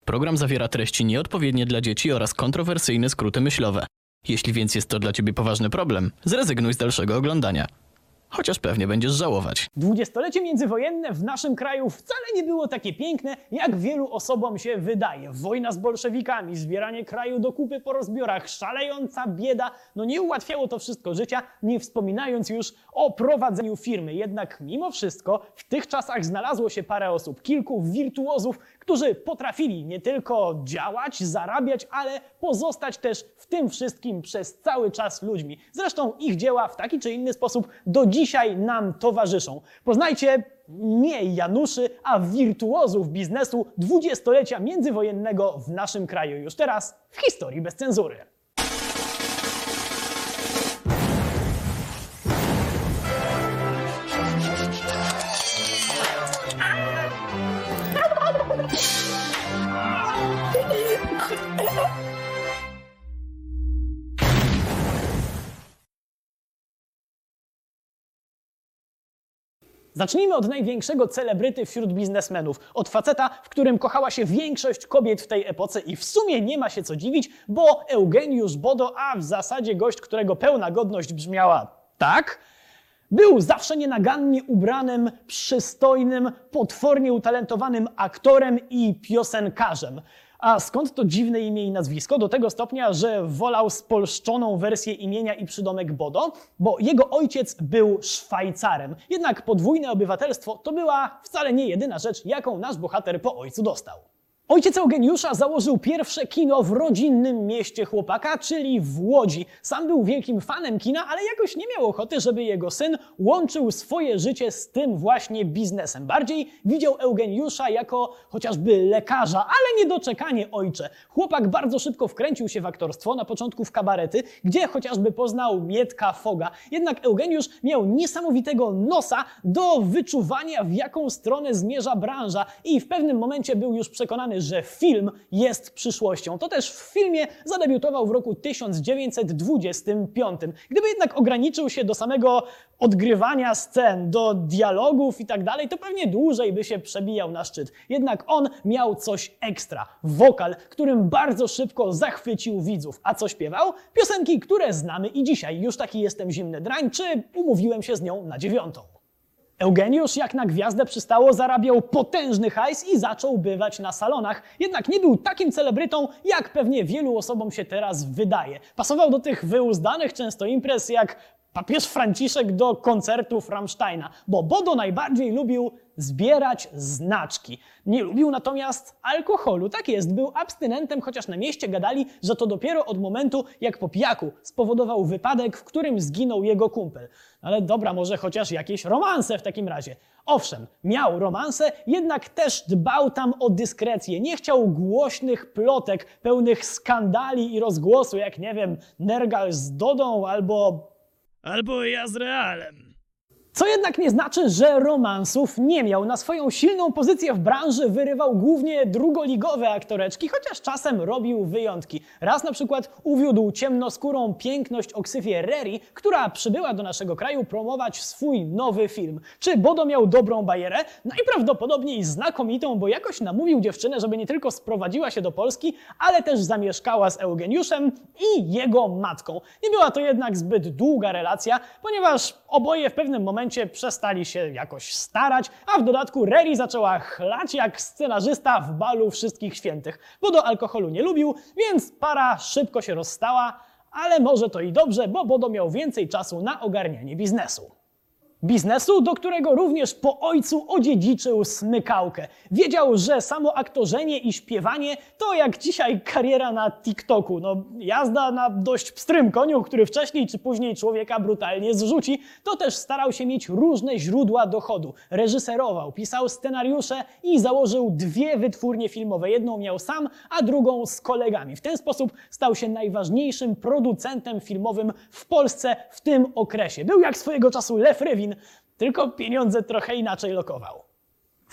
Program zawiera treści nieodpowiednie dla dzieci oraz kontrowersyjne skróty myślowe. Jeśli więc jest to dla ciebie poważny problem, zrezygnuj z dalszego oglądania. Chociaż pewnie będziesz żałować. Dwudziestolecie międzywojenne w naszym kraju wcale nie było takie piękne, jak wielu osobom się wydaje. Wojna z bolszewikami, zbieranie kraju do kupy po rozbiorach, szalejąca bieda, no nie ułatwiało to wszystko życia, nie wspominając już o prowadzeniu firmy. Jednak mimo wszystko w tych czasach znalazło się parę osób, kilku wirtuozów, którzy potrafili nie tylko działać, zarabiać, ale pozostać też w tym wszystkim przez cały czas ludźmi. Zresztą ich dzieła w taki czy inny sposób do dzisiaj nam towarzyszą. Poznajcie nie Januszy, a wirtuozów biznesu dwudziestolecia międzywojennego w naszym kraju. Już teraz w historii bez cenzury. Zacznijmy od największego celebryty wśród biznesmenów. Od faceta, w którym kochała się większość kobiet w tej epoce i w sumie nie ma się co dziwić, bo Eugeniusz Bodo, a w zasadzie gość, którego pełna godność brzmiała tak, był zawsze nienagannie ubranym, przystojnym, potwornie utalentowanym aktorem i piosenkarzem. A skąd to dziwne imię i nazwisko? Do tego stopnia, że wolał spolszczoną wersję imienia i przydomek Bodo, bo jego ojciec był Szwajcarem. Jednak podwójne obywatelstwo to była wcale nie jedyna rzecz, jaką nasz bohater po ojcu dostał. Ojciec Eugeniusza założył pierwsze kino w rodzinnym mieście chłopaka, czyli w Łodzi. Sam był wielkim fanem kina, ale jakoś nie miał ochoty, żeby jego syn łączył swoje życie z tym właśnie biznesem. Bardziej widział Eugeniusza jako chociażby lekarza, ale niedoczekanie ojcze. Chłopak bardzo szybko wkręcił się w aktorstwo, na początku w kabarety, gdzie chociażby poznał Mietka Foga. Jednak Eugeniusz miał niesamowitego nosa do wyczuwania, w jaką stronę zmierza branża i w pewnym momencie był już przekonany, że film jest przyszłością. To też w filmie zadebiutował w roku 1925. Gdyby jednak ograniczył się do samego odgrywania scen, do dialogów i tak dalej, to pewnie dłużej by się przebijał na szczyt. Jednak on miał coś ekstra. Wokal, którym bardzo szybko zachwycił widzów. A co śpiewał? Piosenki, które znamy i dzisiaj. Już taki jestem zimny drań, czy umówiłem się z nią na 9. Eugeniusz, jak na gwiazdę przystało, zarabiał potężny hajs i zaczął bywać na salonach. Jednak nie był takim celebrytą, jak pewnie wielu osobom się teraz wydaje. Pasował do tych wyuzdanych często imprez jak papież Franciszek do koncertów Rammsteina, bo Bodo najbardziej lubił zbierać znaczki. Nie lubił natomiast alkoholu. Tak jest, był abstynentem, chociaż na mieście gadali, że to dopiero od momentu, jak po pijaku spowodował wypadek, w którym zginął jego kumpel. Ale dobra, może chociaż jakieś romanse w takim razie. Owszem, miał romanse, jednak też dbał tam o dyskrecję. Nie chciał głośnych plotek, pełnych skandali i rozgłosu, jak nie wiem, Nergal z Dodą albo ja z Realem. Co jednak nie znaczy, że romansów nie miał. Na swoją silną pozycję w branży wyrywał głównie drugoligowe aktoreczki, chociaż czasem robił wyjątki. Raz na przykład uwiódł ciemnoskórą piękność Oksyfię Reri, która przybyła do naszego kraju promować swój nowy film. Czy Bodo miał dobrą bajerę? Najprawdopodobniej znakomitą, bo jakoś namówił dziewczynę, żeby nie tylko sprowadziła się do Polski, ale też zamieszkała z Eugeniuszem i jego matką. Nie była to jednak zbyt długa relacja, ponieważ oboje w pewnym momencie przestali się jakoś starać, a w dodatku Reri zaczęła chlać jak scenarzysta w balu Wszystkich Świętych. Bodo alkoholu nie lubił, więc para szybko się rozstała, ale może to i dobrze, bo Bodo miał więcej czasu na ogarnianie biznesu. Biznesu, do którego również po ojcu odziedziczył smykałkę. Wiedział, że samo aktorzenie i śpiewanie to jak dzisiaj kariera na TikToku. No, jazda na dość pstrym koniu, który wcześniej czy później człowieka brutalnie zrzuci, to też starał się mieć różne źródła dochodu. Reżyserował, pisał scenariusze i założył 2 wytwórnie filmowe. Jedną miał sam, a drugą z kolegami. W ten sposób stał się najważniejszym producentem filmowym w Polsce w tym okresie. Był jak swojego czasu Lew Rywin, tylko pieniądze trochę inaczej lokował. W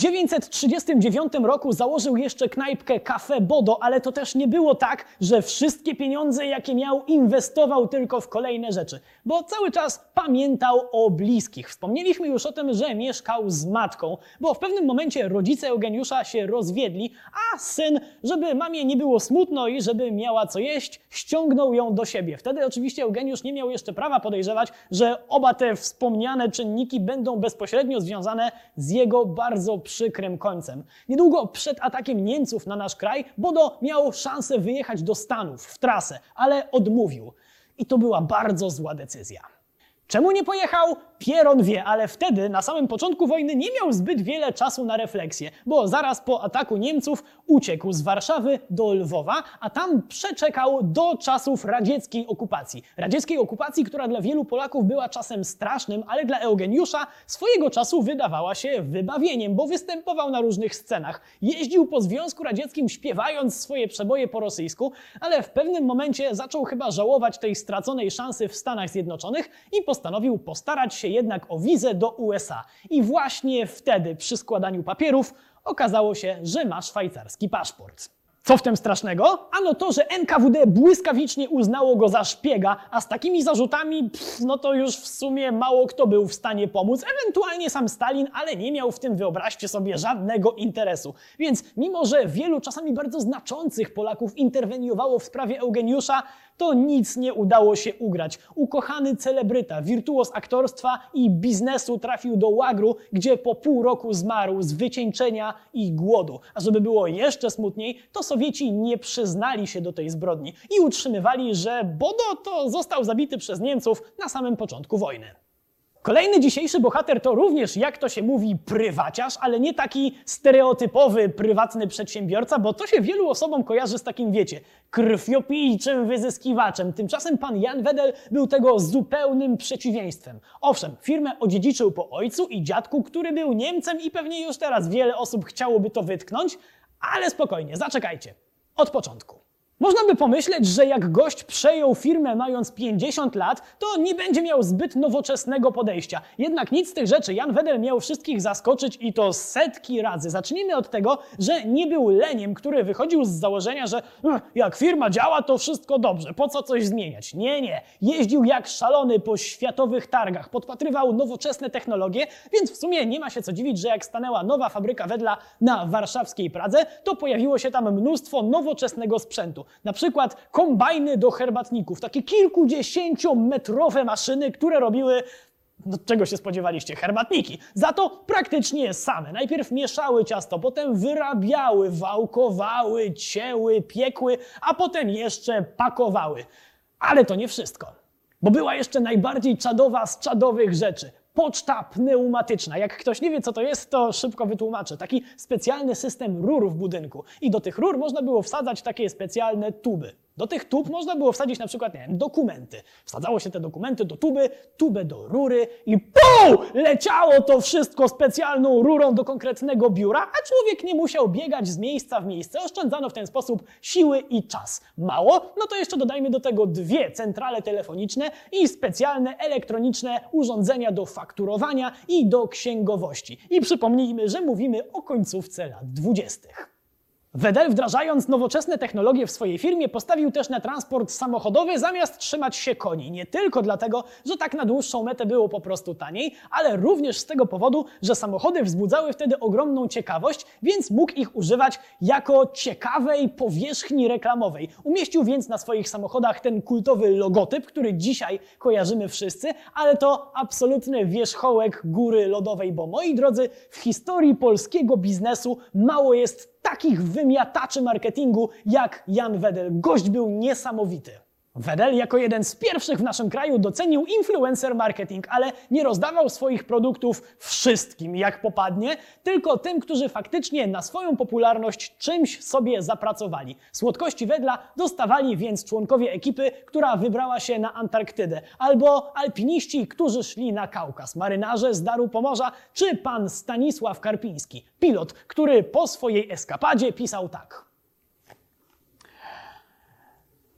1939 roku założył jeszcze knajpkę Café Bodo, ale to też nie było tak, że wszystkie pieniądze, jakie miał, inwestował tylko w kolejne rzeczy, bo cały czas pamiętał o bliskich. Wspomnieliśmy już o tym, że mieszkał z matką, bo w pewnym momencie rodzice Eugeniusza się rozwiedli, a syn, żeby mamie nie było smutno i żeby miała co jeść, ściągnął ją do siebie. Wtedy oczywiście Eugeniusz nie miał jeszcze prawa podejrzewać, że oba te wspomniane czynniki będą bezpośrednio związane z jego bardzo przykrym końcem. Niedługo przed atakiem Niemców na nasz kraj Bodo miał szansę wyjechać do Stanów w trasę, ale odmówił. I to była bardzo zła decyzja. Czemu nie pojechał? Pieron wie, ale wtedy, na samym początku wojny, nie miał zbyt wiele czasu na refleksję, bo zaraz po ataku Niemców uciekł z Warszawy do Lwowa, a tam przeczekał do czasów radzieckiej okupacji. Radzieckiej okupacji, która dla wielu Polaków była czasem strasznym, ale dla Eugeniusza swojego czasu wydawała się wybawieniem, bo występował na różnych scenach. Jeździł po Związku Radzieckim śpiewając swoje przeboje po rosyjsku, ale w pewnym momencie zaczął chyba żałować tej straconej szansy w Stanach Zjednoczonych i postanowił postarać się jednak o wizę do USA. I właśnie wtedy, przy składaniu papierów, okazało się, że ma szwajcarski paszport. Co w tym strasznego? Ano to, że NKWD błyskawicznie uznało go za szpiega, a z takimi zarzutami, no to już w sumie mało kto był w stanie pomóc, ewentualnie sam Stalin, ale nie miał w tym, wyobraźcie sobie, żadnego interesu. Więc mimo, że wielu czasami bardzo znaczących Polaków interweniowało w sprawie Eugeniusza, to nic nie udało się ugrać. Ukochany celebryta, wirtuoz aktorstwa i biznesu trafił do łagru, gdzie po pół roku zmarł z wycieńczenia i głodu. A żeby było jeszcze smutniej, to Sowieci nie przyznali się do tej zbrodni i utrzymywali, że Bodo to został zabity przez Niemców na samym początku wojny. Kolejny dzisiejszy bohater to również, jak to się mówi, prywaciarz, ale nie taki stereotypowy, prywatny przedsiębiorca, bo to się wielu osobom kojarzy z takim, wiecie, krwiopijczym wyzyskiwaczem. Tymczasem pan Jan Wedel był tego zupełnym przeciwieństwem. Owszem, firmę odziedziczył po ojcu i dziadku, który był Niemcem i pewnie już teraz wiele osób chciałoby to wytknąć, ale spokojnie, zaczekajcie. Od początku. Można by pomyśleć, że jak gość przejął firmę mając 50 lat, to nie będzie miał zbyt nowoczesnego podejścia. Jednak nic z tych rzeczy. Jan Wedel miał wszystkich zaskoczyć i to setki razy. Zacznijmy od tego, że nie był leniem, który wychodził z założenia, że jak firma działa, to wszystko dobrze, po co coś zmieniać? Nie. Jeździł jak szalony po światowych targach, podpatrywał nowoczesne technologie, więc w sumie nie ma się co dziwić, że jak stanęła nowa fabryka Wedla na warszawskiej Pradze, to pojawiło się tam mnóstwo nowoczesnego sprzętu. Na przykład kombajny do herbatników, takie kilkudziesięciometrowe maszyny, które robiły, no czego się spodziewaliście, herbatniki. Za to praktycznie same. Najpierw mieszały ciasto, potem wyrabiały, wałkowały, cięły, piekły, a potem jeszcze pakowały. Ale to nie wszystko, bo była jeszcze najbardziej czadowa z czadowych rzeczy. Poczta pneumatyczna. Jak ktoś nie wie, co to jest, to szybko wytłumaczę. Taki specjalny system rur w budynku. I do tych rur można było wsadzać takie specjalne tuby. Do tych tub można było wsadzić na przykład, nie wiem, dokumenty. Wsadzało się te dokumenty do tuby, tubę do rury i PUM! Leciało to wszystko specjalną rurą do konkretnego biura, a człowiek nie musiał biegać z miejsca w miejsce. Oszczędzano w ten sposób siły i czas. Mało? No to jeszcze dodajmy do tego 2 centrale telefoniczne i specjalne elektroniczne urządzenia do fakturowania i do księgowości. I przypomnijmy, że mówimy o końcówce lat 20. Wedel, wdrażając nowoczesne technologie w swojej firmie, postawił też na transport samochodowy zamiast trzymać się koni. Nie tylko dlatego, że tak na dłuższą metę było po prostu taniej, ale również z tego powodu, że samochody wzbudzały wtedy ogromną ciekawość, więc mógł ich używać jako ciekawej powierzchni reklamowej. Umieścił więc na swoich samochodach ten kultowy logotyp, który dzisiaj kojarzymy wszyscy, ale to absolutny wierzchołek góry lodowej, bo moi drodzy, w historii polskiego biznesu mało jest takich wymiataczy marketingu jak Jan Wedel. Gość był niesamowity. Wedel jako jeden z pierwszych w naszym kraju docenił influencer marketing, ale nie rozdawał swoich produktów wszystkim jak popadnie, tylko tym, którzy faktycznie na swoją popularność czymś sobie zapracowali. Słodkości Wedla dostawali więc członkowie ekipy, która wybrała się na Antarktydę, albo alpiniści, którzy szli na Kaukaz, marynarze z Daru Pomorza, czy pan Stanisław Karpiński, pilot, który po swojej eskapadzie pisał tak.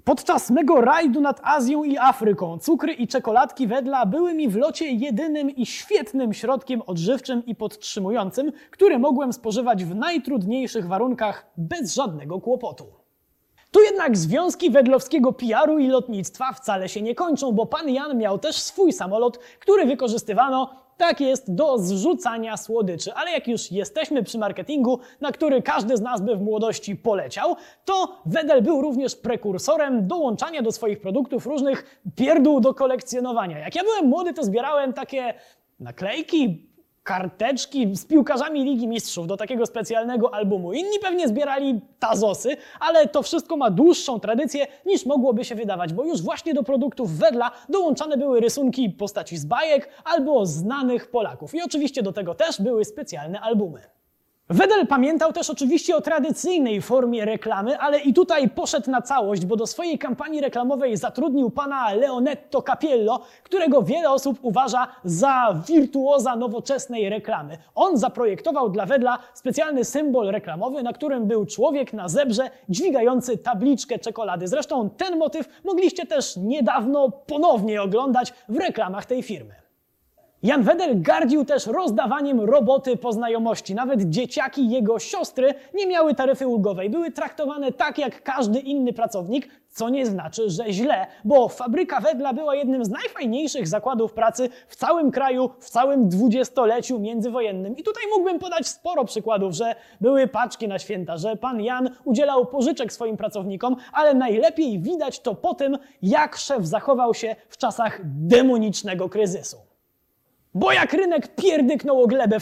Podczas mego rajdu nad Azją i Afryką cukry i czekoladki Wedla były mi w locie jedynym i świetnym środkiem odżywczym i podtrzymującym, który mogłem spożywać w najtrudniejszych warunkach bez żadnego kłopotu. Tu jednak związki wedlowskiego PR-u i lotnictwa wcale się nie kończą, bo pan Jan miał też swój samolot, który wykorzystywano, tak jest, do zrzucania słodyczy. Ale jak już jesteśmy przy marketingu, na który każdy z nas by w młodości poleciał, to Wedel był również prekursorem dołączania do swoich produktów różnych pierdół do kolekcjonowania. Jak ja byłem młody, to zbierałem takie naklejki, karteczki z piłkarzami Ligi Mistrzów do takiego specjalnego albumu. Inni pewnie zbierali tazosy, ale to wszystko ma dłuższą tradycję niż mogłoby się wydawać, bo już właśnie do produktów Wedla dołączane były rysunki postaci z bajek albo znanych Polaków. I oczywiście do tego też były specjalne albumy. Wedel pamiętał też oczywiście o tradycyjnej formie reklamy, ale i tutaj poszedł na całość, bo do swojej kampanii reklamowej zatrudnił pana Leonetto Capiello, którego wiele osób uważa za wirtuoza nowoczesnej reklamy. On zaprojektował dla Wedla specjalny symbol reklamowy, na którym był człowiek na zebrze dźwigający tabliczkę czekolady. Zresztą ten motyw mogliście też niedawno ponownie oglądać w reklamach tej firmy. Jan Wedel gardził też rozdawaniem roboty po znajomości. Nawet dzieciaki jego siostry nie miały taryfy ulgowej. Były traktowane tak jak każdy inny pracownik, co nie znaczy, że źle, bo fabryka Wedla była jednym z najfajniejszych zakładów pracy w całym kraju, w całym dwudziestoleciu międzywojennym. I tutaj mógłbym podać sporo przykładów, że były paczki na święta, że pan Jan udzielał pożyczek swoim pracownikom, ale najlepiej widać to po tym, jak szef zachował się w czasach demonicznego kryzysu. Bo jak rynek pierdyknął o glebę w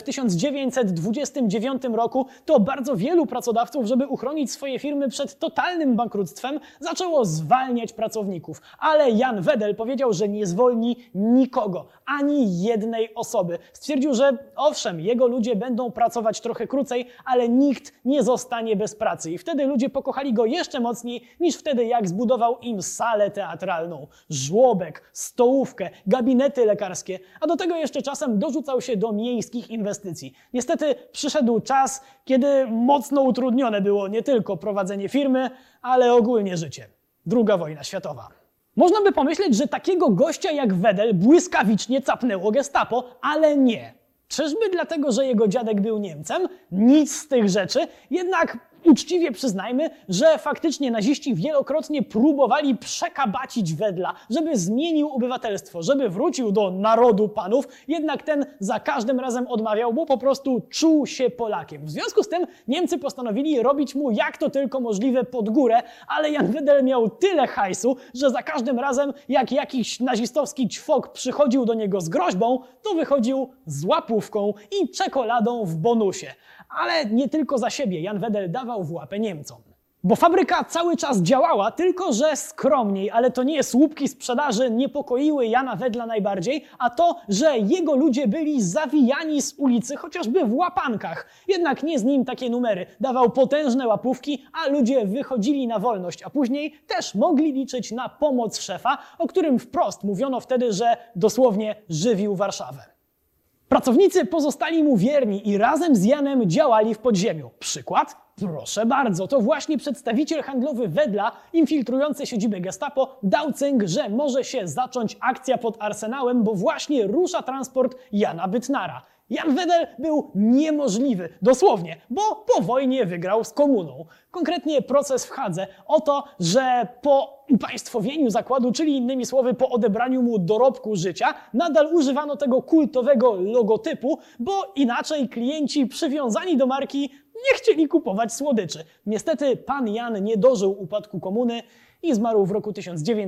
1929 roku, to bardzo wielu pracodawców, żeby uchronić swoje firmy przed totalnym bankructwem, zaczęło zwalniać pracowników. Ale Jan Wedel powiedział, że nie zwolni nikogo, ani jednej osoby. Stwierdził, że owszem, jego ludzie będą pracować trochę krócej, ale nikt nie zostanie bez pracy. I wtedy ludzie pokochali go jeszcze mocniej niż wtedy, jak zbudował im salę teatralną, żłobek, stołówkę, gabinety lekarskie, a do tego jeszcze czasem dorzucał się do miejskich inwestycji. Niestety przyszedł czas, kiedy mocno utrudnione było nie tylko prowadzenie firmy, ale ogólnie życie. II wojna światowa. Można by pomyśleć, że takiego gościa jak Wedel błyskawicznie capnęło gestapo, ale nie. Czyżby dlatego, że jego dziadek był Niemcem? Nic z tych rzeczy. Jednak uczciwie przyznajmy, że faktycznie naziści wielokrotnie próbowali przekabacić Wedla, żeby zmienił obywatelstwo, żeby wrócił do narodu panów, jednak ten za każdym razem odmawiał, bo po prostu czuł się Polakiem. W związku z tym Niemcy postanowili robić mu jak to tylko możliwe pod górę, ale Jan Wedel miał tyle hajsu, że za każdym razem jak jakiś nazistowski ćwok przychodził do niego z groźbą, to wychodził z łapówką i czekoladą w bonusie. Ale nie tylko za siebie Jan Wedel dawał w łapę Niemcom. Bo fabryka cały czas działała, tylko że skromniej, ale to nie słupki sprzedaży niepokoiły Jana Wedla najbardziej, a to, że jego ludzie byli zawijani z ulicy chociażby w łapankach. Jednak nie z nim takie numery. Dawał potężne łapówki, a ludzie wychodzili na wolność, a później też mogli liczyć na pomoc szefa, o którym wprost mówiono wtedy, że dosłownie żywił Warszawę. Pracownicy pozostali mu wierni i razem z Janem działali w podziemiu. Przykład? Proszę bardzo, to właśnie przedstawiciel handlowy Wedla, infiltrujący siedzibę Gestapo, dał cynk, że może się zacząć akcja pod Arsenałem, bo właśnie rusza transport Jana Bytnara. Jan Wedel był niemożliwy, dosłownie, bo po wojnie wygrał z komuną. Konkretnie proces w Hadze o to, że po upaństwowieniu zakładu, czyli innymi słowy po odebraniu mu dorobku życia, nadal używano tego kultowego logotypu, bo inaczej klienci przywiązani do marki nie chcieli kupować słodyczy. Niestety pan Jan nie dożył upadku komuny i zmarł w roku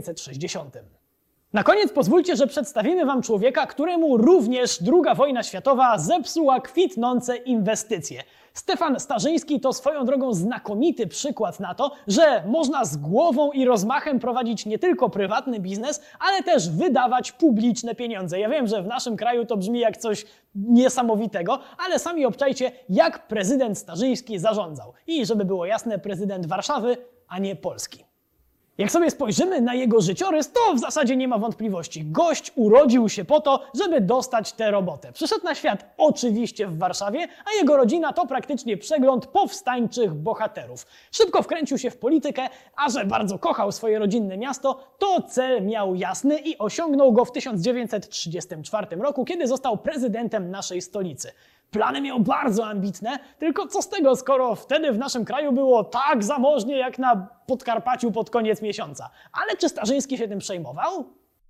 1960. Na koniec pozwólcie, że przedstawimy wam człowieka, któremu również II wojna światowa zepsuła kwitnące inwestycje. Stefan Starzyński to swoją drogą znakomity przykład na to, że można z głową i rozmachem prowadzić nie tylko prywatny biznes, ale też wydawać publiczne pieniądze. Ja wiem, że w naszym kraju to brzmi jak coś niesamowitego, ale sami obczajcie, jak prezydent Starzyński zarządzał. I żeby było jasne, prezydent Warszawy, a nie Polski. Jak sobie spojrzymy na jego życiorys, to w zasadzie nie ma wątpliwości. Gość urodził się po to, żeby dostać tę robotę. Przyszedł na świat oczywiście w Warszawie, a jego rodzina to praktycznie przegląd powstańczych bohaterów. Szybko wkręcił się w politykę, a że bardzo kochał swoje rodzinne miasto, to cel miał jasny i osiągnął go w 1934 roku, kiedy został prezydentem naszej stolicy. Plany miał bardzo ambitne, tylko co z tego, skoro wtedy w naszym kraju było tak zamożnie jak na Podkarpaciu pod koniec miesiąca. Ale czy Starzyński się tym przejmował?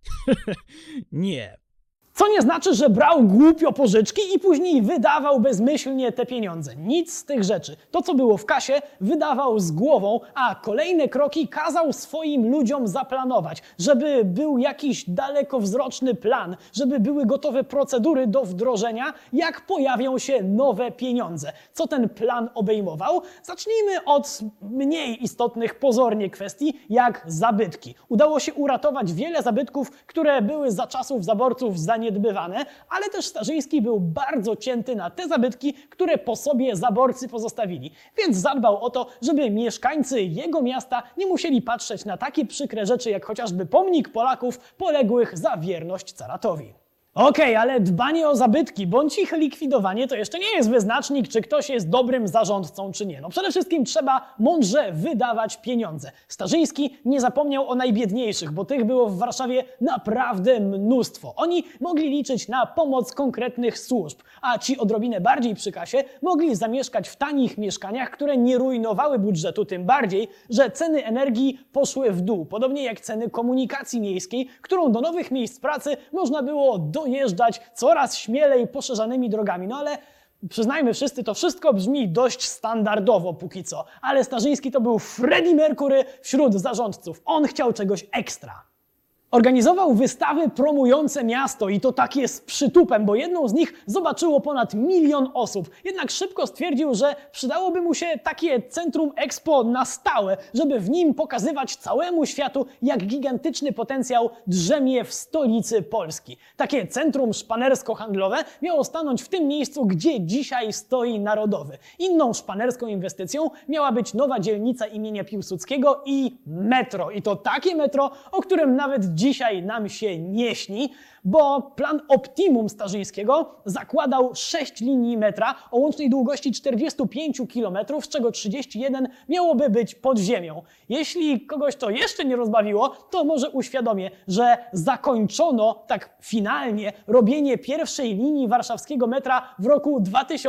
Nie. Co nie znaczy, że brał głupio pożyczki i później wydawał bezmyślnie te pieniądze. Nic z tych rzeczy. To, co było w kasie, wydawał z głową, a kolejne kroki kazał swoim ludziom zaplanować, żeby był jakiś dalekowzroczny plan, żeby były gotowe procedury do wdrożenia, jak pojawią się nowe pieniądze. Co ten plan obejmował? Zacznijmy od mniej istotnych pozornie kwestii, jak zabytki. Udało się uratować wiele zabytków, które były za czasów zaborców zaniedbywane, ale też Starzyński był bardzo cięty na te zabytki, które po sobie zaborcy pozostawili. Więc zadbał o to, żeby mieszkańcy jego miasta nie musieli patrzeć na takie przykre rzeczy, jak chociażby pomnik Polaków poległych za wierność caratowi. Okej, ale dbanie o zabytki bądź ich likwidowanie to jeszcze nie jest wyznacznik, czy ktoś jest dobrym zarządcą, czy nie. No przede wszystkim trzeba mądrze wydawać pieniądze. Starzyński nie zapomniał o najbiedniejszych, bo tych było w Warszawie naprawdę mnóstwo. Oni mogli liczyć na pomoc konkretnych służb, a ci odrobinę bardziej przy kasie mogli zamieszkać w tanich mieszkaniach, które nie rujnowały budżetu, tym bardziej, że ceny energii poszły w dół, podobnie jak ceny komunikacji miejskiej, którą do nowych miejsc pracy można było dojeżdżać coraz śmielej poszerzanymi drogami. No ale przyznajmy wszyscy, to wszystko brzmi dość standardowo póki co. Ale Starzyński to był Freddie Mercury wśród zarządców. On chciał czegoś ekstra. Organizował wystawy promujące miasto i to takie z przytupem, bo jedną z nich zobaczyło ponad 1 000 000 osób. Jednak szybko stwierdził, że przydałoby mu się takie centrum expo na stałe, żeby w nim pokazywać całemu światu, jak gigantyczny potencjał drzemie w stolicy Polski. Takie centrum szpanersko-handlowe miało stanąć w tym miejscu, gdzie dzisiaj stoi Narodowy. Inną szpanerską inwestycją miała być nowa dzielnica imienia Piłsudskiego i metro. I to takie metro, o którym nawet dzisiaj nam się nie śni, bo plan Optimum Starzyńskiego zakładał 6 linii metra o łącznej długości 45 km, z czego 31 miałoby być pod ziemią. Jeśli kogoś to jeszcze nie rozbawiło, to może uświadomię, że zakończono tak finalnie robienie pierwszej linii warszawskiego metra w roku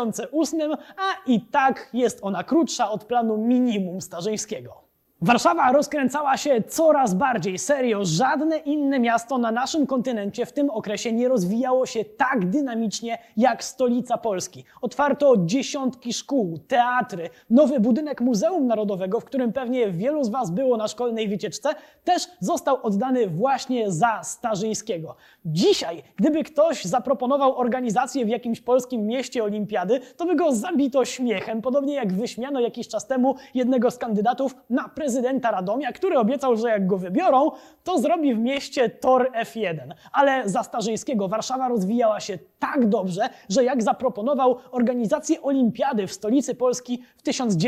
2008, a i tak jest ona krótsza od planu minimum Starzyńskiego. Warszawa rozkręcała się coraz bardziej. Serio, żadne inne miasto na naszym kontynencie w tym okresie nie rozwijało się tak dynamicznie jak stolica Polski. Otwarto dziesiątki szkół, teatry, nowy budynek Muzeum Narodowego, w którym pewnie wielu z Was było na szkolnej wycieczce, też został oddany właśnie za Starzyńskiego. Dzisiaj, gdyby ktoś zaproponował organizację w jakimś polskim mieście olimpiady, to by go zabito śmiechem, podobnie jak wyśmiano jakiś czas temu jednego z kandydatów na prezydenta Radomia, który obiecał, że jak go wybiorą, to zrobi w mieście tor F1. Ale za Starzyńskiego Warszawa rozwijała się tak dobrze, że jak zaproponował organizację olimpiady w stolicy Polski w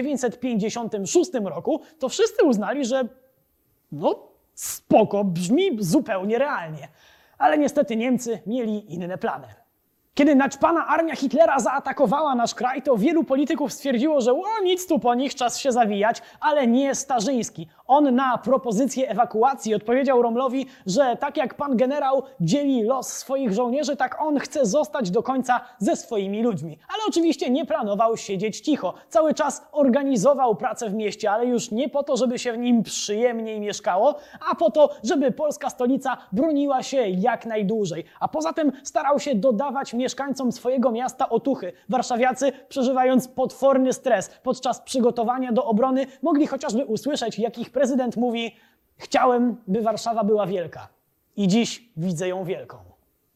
1956 roku, to wszyscy uznali, że no spoko, brzmi zupełnie realnie. Ale niestety Niemcy mieli inne plany. Kiedy naćpana armia Hitlera zaatakowała nasz kraj, to wielu polityków stwierdziło, że nic tu po nich, czas się zawijać, ale nie Starzyński. On na propozycję ewakuacji odpowiedział Rommelowi, że tak jak pan generał dzieli los swoich żołnierzy, tak on chce zostać do końca ze swoimi ludźmi. Ale oczywiście nie planował siedzieć cicho. Cały czas organizował pracę w mieście, ale już nie po to, żeby się w nim przyjemniej mieszkało, a po to, żeby polska stolica broniła się jak najdłużej. A poza tym starał się dodawać mieszkańcom swojego miasta otuchy. Warszawiacy, przeżywając potworny stres podczas przygotowania do obrony, mogli chociażby usłyszeć, jak ich prezydent mówi: chciałem, by Warszawa była wielka. I dziś widzę ją wielką.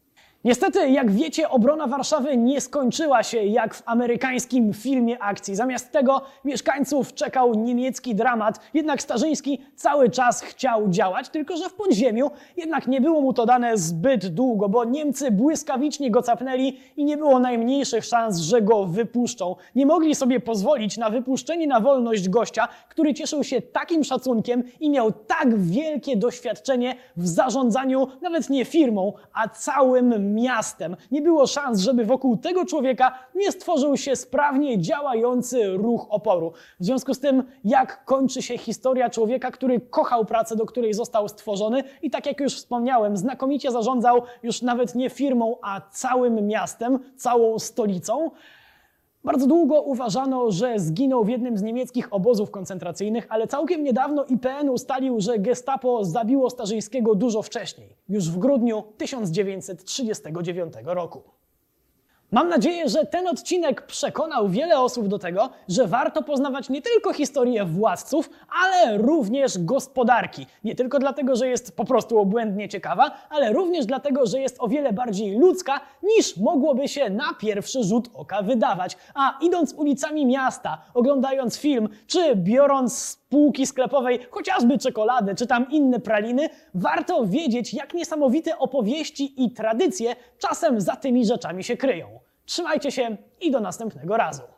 Niestety, jak wiecie, obrona Warszawy nie skończyła się jak w amerykańskim filmie akcji. Zamiast tego mieszkańców czekał niemiecki dramat, jednak Starzyński cały czas chciał działać, tylko że w podziemiu jednak nie było mu to dane zbyt długo, bo Niemcy błyskawicznie go capnęli i nie było najmniejszych szans, że go wypuszczą. Nie mogli sobie pozwolić na wypuszczenie na wolność gościa, który cieszył się takim szacunkiem i miał tak wielkie doświadczenie w zarządzaniu nawet nie firmą, a całym miastem. Nie było szans, żeby wokół tego człowieka nie stworzył się sprawnie działający ruch oporu. W związku z tym, jak kończy się historia człowieka, który kochał pracę, do której został stworzony i tak jak już wspomniałem, znakomicie zarządzał już nawet nie firmą, a całym miastem, całą stolicą. Bardzo długo uważano, że zginął w jednym z niemieckich obozów koncentracyjnych, ale całkiem niedawno IPN ustalił, że Gestapo zabiło Starzyńskiego dużo wcześniej, już w grudniu 1939 roku. Mam nadzieję, że ten odcinek przekonał wiele osób do tego, że warto poznawać nie tylko historię władców, ale również gospodarki. Nie tylko dlatego, że jest po prostu obłędnie ciekawa, ale również dlatego, że jest o wiele bardziej ludzka, niż mogłoby się na pierwszy rzut oka wydawać. A idąc ulicami miasta, oglądając film, czy biorąc z półki sklepowej chociażby czekoladę, czy tam inne praliny, warto wiedzieć, jak niesamowite opowieści i tradycje czasem za tymi rzeczami się kryją. Trzymajcie się i do następnego razu.